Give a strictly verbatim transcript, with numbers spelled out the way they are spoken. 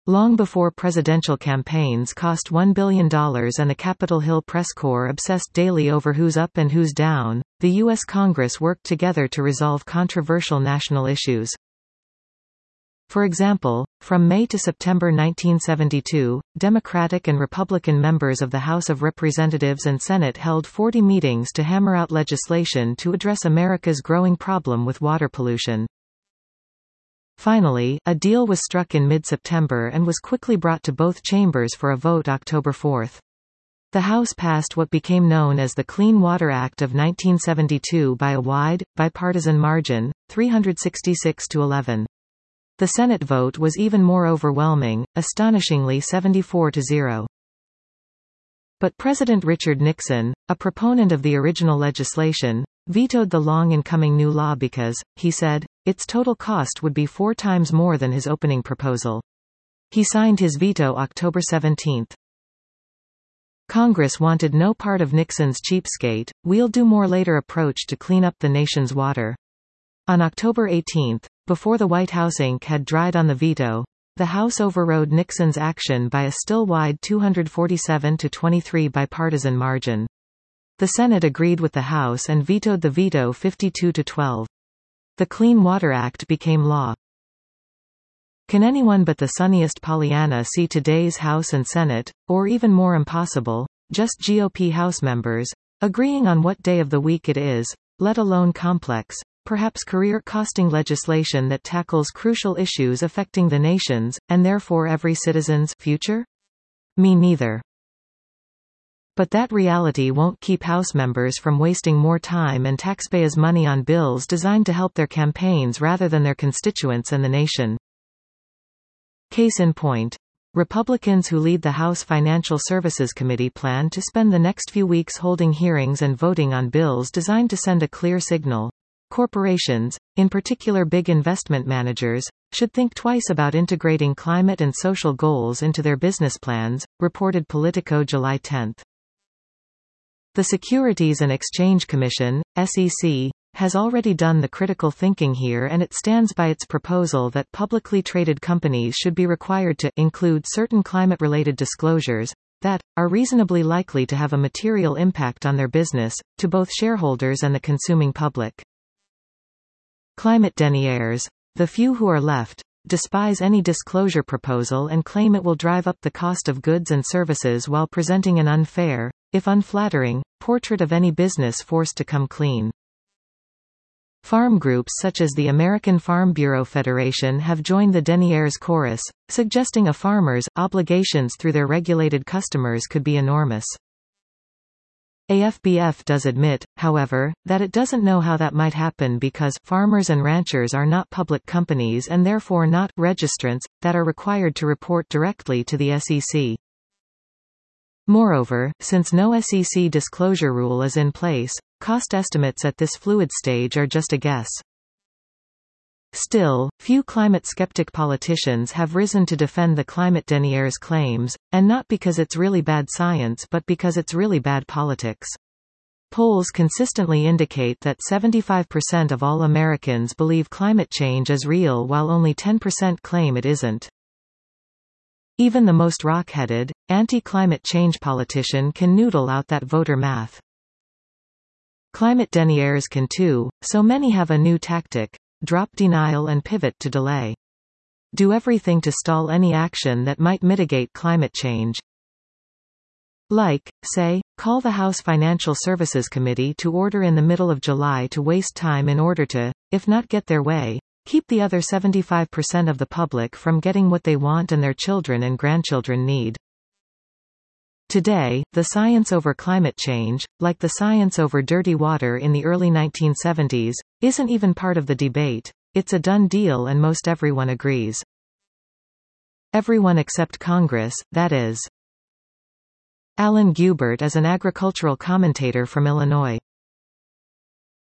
Long before presidential campaigns cost one billion dollars and the Capitol Hill press corps obsessed daily over who's up and who's down, the U S Congress worked together to resolve controversial national issues. For example, from May to September nineteen seventy-two, Democratic and Republican members of the House of Representatives and Senate held forty meetings to hammer out legislation to address America's growing problem with water pollution. Finally, a deal was struck in mid-September and was quickly brought to both chambers for a vote October fourth. The House passed what became known as the Clean Water Act of nineteen seventy-two by a wide, bipartisan margin, three hundred sixty-six to eleven. The Senate vote was even more overwhelming, astonishingly seventy-four to zero. But President Richard Nixon, a proponent of the original legislation, vetoed the long-incoming new law because, he said, its total cost would be four times more than his opening proposal. He signed his veto October seventeenth. Congress wanted no part of Nixon's cheapskate, we'll-do-more-later approach to clean up the nation's water. On October eighteenth, before the White House ink had dried on the veto, the House overrode Nixon's action by a still wide two hundred forty-seven to twenty-three bipartisan margin. The Senate agreed with the House and vetoed the veto fifty-two to twelve. The Clean Water Act became law. Can anyone but the sunniest Pollyanna see today's House and Senate, or even more impossible, just G O P House members, agreeing on what day of the week it is, let alone complex, perhaps career-costing legislation that tackles crucial issues affecting the nation's, and therefore every citizen's, future? Me neither. But that reality won't keep House members from wasting more time and taxpayers' money on bills designed to help their campaigns rather than their constituents and the nation. Case in point. Republicans who lead the House Financial Services Committee plan to spend the next few weeks holding hearings and voting on bills designed to send a clear signal. Corporations, in particular big investment managers, should think twice about integrating climate and social goals into their business plans, reported Politico July tenth. The Securities and Exchange Commission, S E C, has already done the critical thinking here, and it stands by its proposal that publicly traded companies should be required to include certain climate-related disclosures that are reasonably likely to have a material impact on their business, to both shareholders and the consuming public. Climate deniers, the few who are left, despise any disclosure proposal and claim it will drive up the cost of goods and services while presenting an unfair, if unflattering, portrait of any business forced to come clean. Farm groups such as the American Farm Bureau Federation have joined the deniers chorus, suggesting a farmer's obligations through their regulated customers could be enormous. A F B F does admit, however, that it doesn't know how that might happen because farmers and ranchers are not public companies and therefore not registrants that are required to report directly to the S E C. Moreover, since no S E C disclosure rule is in place, cost estimates at this fluid stage are just a guess. Still, few climate-skeptic politicians have risen to defend the climate deniers' claims, and not because it's really bad science but because it's really bad politics. Polls consistently indicate that seventy-five percent of all Americans believe climate change is real while only ten percent claim it isn't. Even the most rock-headed, anti-climate change politician can noodle out that voter math. Climate deniers can too, so many have a new tactic: drop denial and pivot to delay. Do everything to stall any action that might mitigate climate change. Like, say, call the House Financial Services Committee to order in the middle of July to waste time in order to, if not get their way, keep the other seventy-five percent of the public from getting what they want and their children and grandchildren need. Today, the science over climate change, like the science over dirty water in the early nineteen seventies, isn't even part of the debate. It's a done deal and most everyone agrees. Everyone except Congress, that is. Alan Gubert is an agricultural commentator from Illinois.